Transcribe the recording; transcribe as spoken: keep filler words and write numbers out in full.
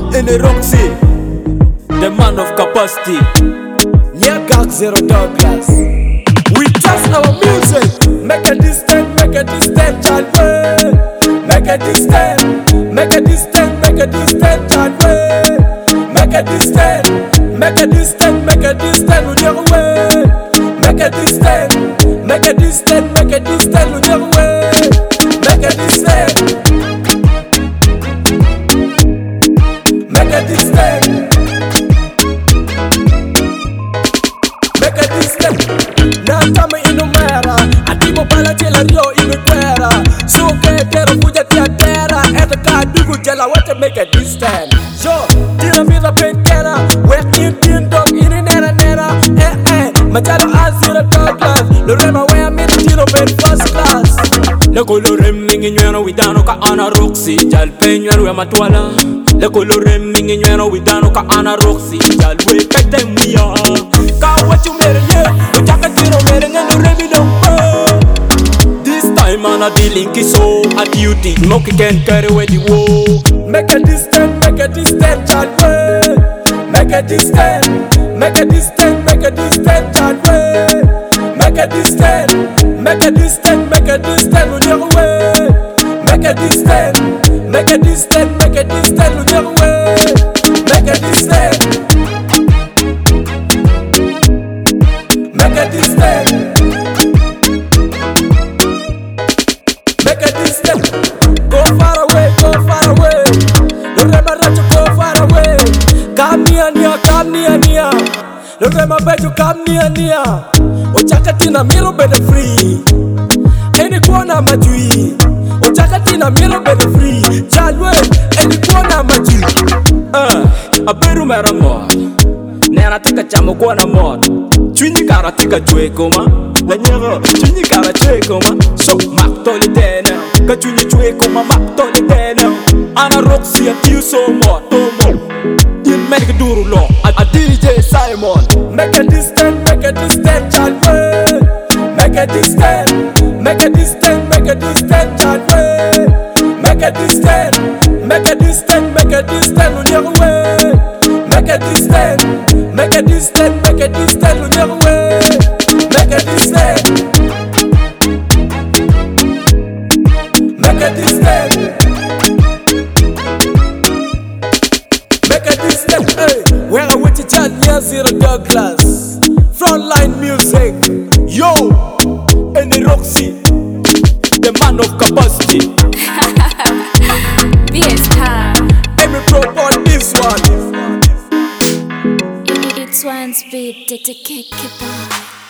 in the Roxy, the man of capacity. Nyagak Zero Douglas. We trust our music. Make a distance, make a distance, child way. Make a distance, make a distance, make a distance, child way. Make a distance, make a distance, make a distance with your way. Make a distance, make a distance, make a distance with your way. Make a distance, make a distance, make a distance. Now tell me in the mirror, I think my balance yo in the terra. So get there, put your terra, and the car do good, I want to make a distance. So, did I feel the pain terror? We're in tin dog in an era, nera, eh, eh. Machado as Zero Douglas. No rema where I'm in the tino bed first class. Le colorem minginyano widano ka ana Roxy, jal penyano ya matwala. Le colorem minginyano widano ka ana Roxy, jal we pete mia. Ka what you mere ye, utaka tino mere ngeno rebi no. This time I'm not dealing so a duty, monkey can't carry away the war. Make a distance, make a distance, child way. Make a distance, make a distance, make a distance, child way. Make a distance, make a distance, make a distance with your way. Make a distance, make a distance, make a distance with your way. Make a distance, make a distance, make a distance. Go far away, go far away. Remember that you go far away. Come near, near, come near, near. Remember you come near, near. Ochaka tina milo bede free. Any corner majui. Ochaka tina milo bede free. Chalwe, any corner majui. Uh, a beru mera mod. Nera tika chamo kwana mod. Chwinyi kara tika chwe koma. La nyero, chwinyi kara chwe koma. So, mak toli tena. Ka chwinyi chwe koma, mak toli tena. Ana Roxy a tiu so mod, tomo. Yin menike duru lo, a, a D J Simon. Make a distance, make a distance, child way. Make a distance, make a distance, make a distance, child way. Make a distance, make a distance, make a distance with your way. Make a distance, make a distance, make a distance with your way. Make a distance, make a distance, make a distance. Hey, where are we to chat? Yeah, Zero Douglas. Frontline music, Yo, in the Roxy, the man of capacity. B S time. let me pro on this one. It's one speed, take a kick, keep on.